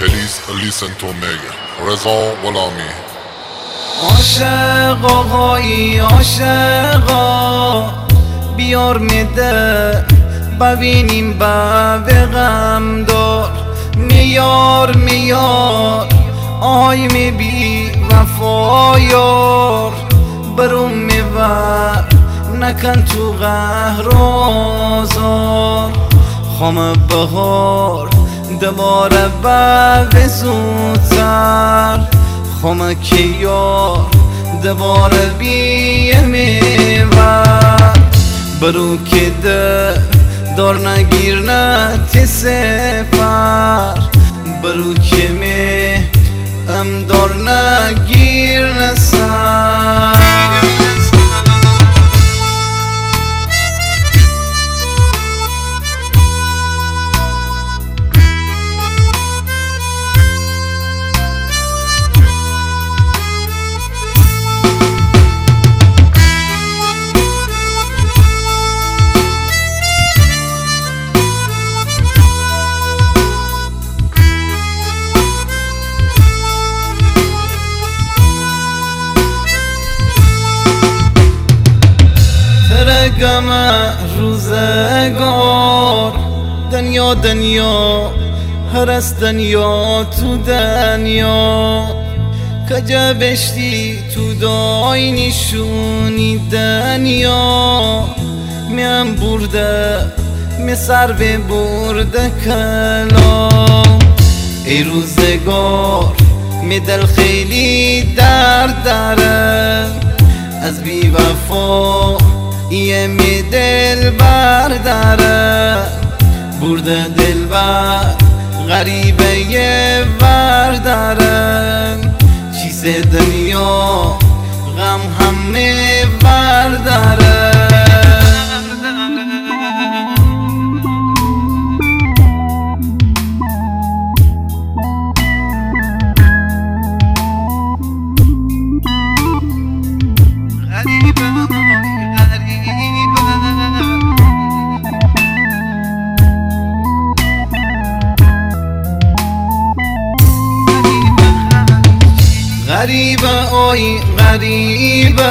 Listen to Omega رضا غلامی. عاشق آقایی عاشقا بیار میده ببینیم به غم دار میار میار آی می بی وفا یار برو میبر نکن تو قهر و آزار خم بهار دوباره به زودتر خم که یار دوباره بیه میبر برو که دار نگیر نه تی سپر برو که می ام دار نگیر نسر گم روزگار دنیا دنیا هر از دنیا تو دنیا کجا بشتی تو دای نشونی دنیا میم برده می سر به برده کلام ای روزگار می دل خیلی درد داره از بی وفا یه می دل برداره برده دل بر غریبه یه برداره چیز دنیا غم همه برداره غریبه آی غریبه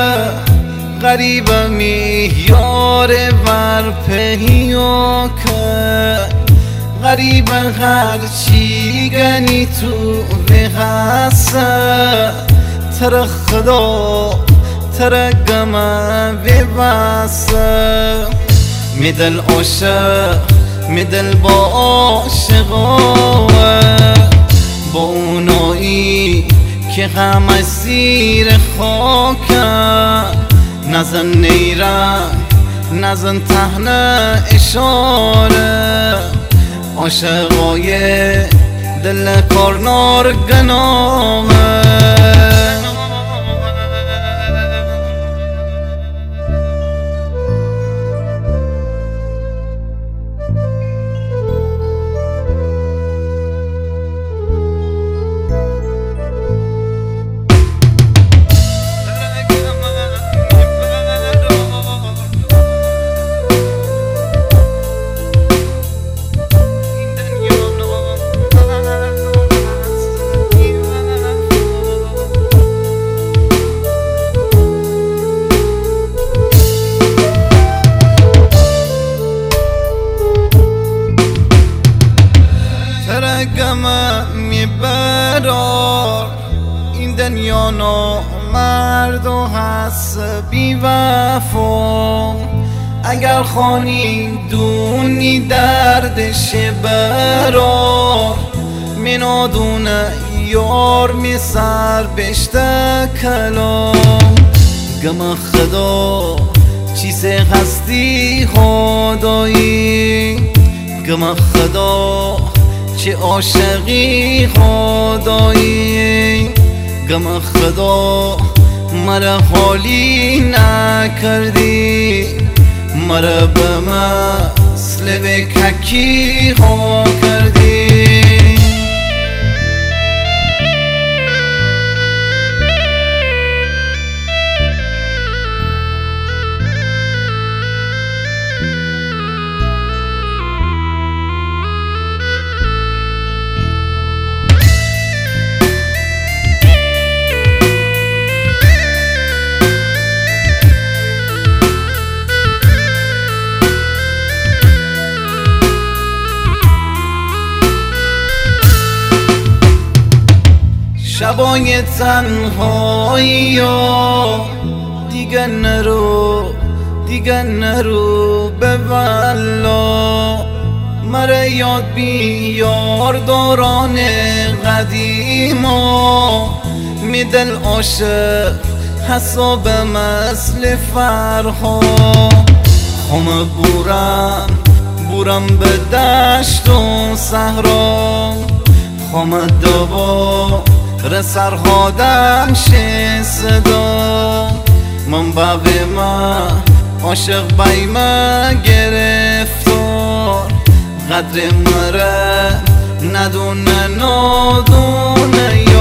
غریبه میار ور پیو که غریبه هرچی گنی تو بغسه تر خدا تر گمه ببسه میدل عاشق میدل با عاشقه با اونایی که غم زیر خاکه نزن نیرنگ نزن تهنه اشاره عاشقای دل کارنار گناهه میبرار این دنیا نامرد و هست بی وفا اگر خانی دونی دردش برار منادونه یار می سر بشته کلام گم خدا چیز هستی خدایی گم خدا چه عاشقی خدایی گم خدا مرا خالی نکردی مرا به مثل به ککی ها کردی شبای تنهایی دیگه نرو به والا. مره یاد بیار دوران قدیما، می دل عاشق حساب مثل فرها. خم بورم به دشت و صحرا، خم دوباره سرخادم شه صدا. من باقی عاشق بیمه گرفتار، قدر مره ندونه